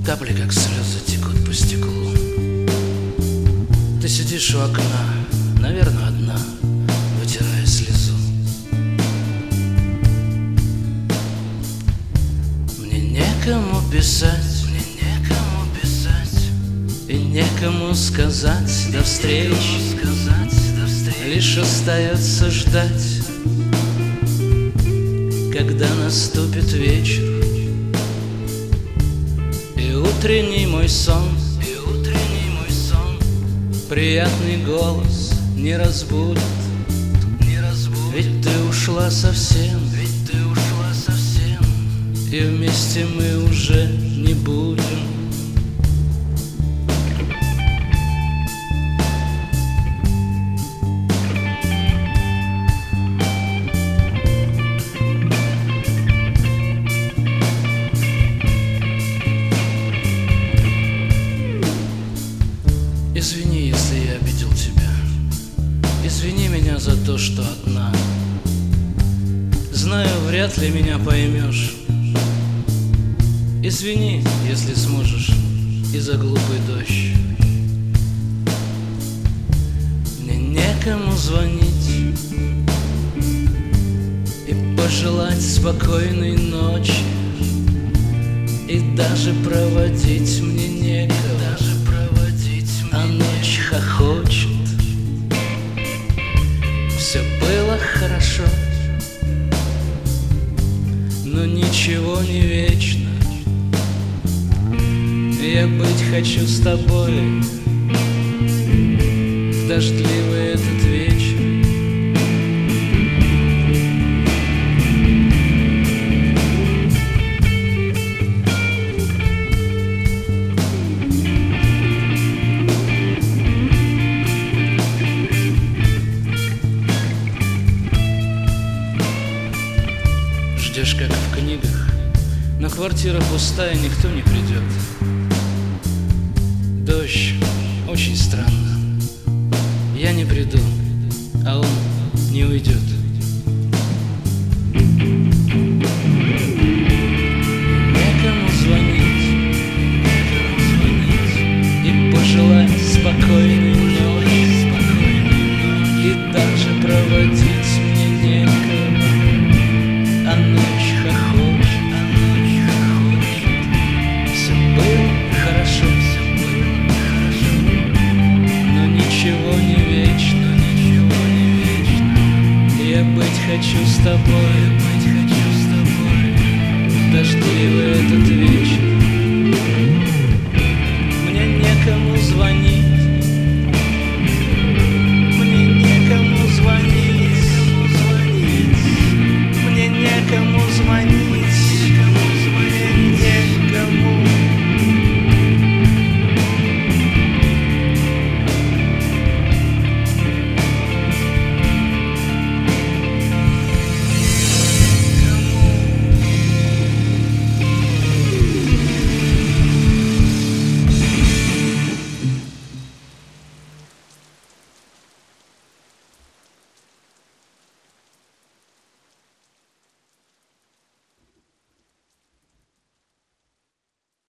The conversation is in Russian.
Капли, как слезы, текут по стеклу. Ты сидишь у окна, наверное, одна, вытирая слезу. Мне некому писать, и некому сказать до встречи. Лишь остается ждать, когда наступит вечер. И утренний мой сон, приятный голос не разбудит. Ведь ты ушла совсем, и вместе мы уже не будем. Извини, если я обидел тебя. Извини меня за то, что одна. Знаю, вряд ли меня поймешь. Извини, если сможешь, и за глупый дождь. Мне некому звонить и пожелать спокойной ночи, и даже проводить мне некого. А ночь хохочет. Все было хорошо, но ничего не вечно. Я быть хочу с тобой в дождливый этот вечер. Ждешь, как в книгах, но квартира пустая, никто не придет. Дождь очень странно. Я не приду, а он не уйдет. Некому звонить и пожелать спокойной ночи, и даже проводить мне некого. А ночь хохочет. Все было хорошо, но ничего не вечно. Я быть хочу с тобой в дождливый этот вечер. Мне некому звонить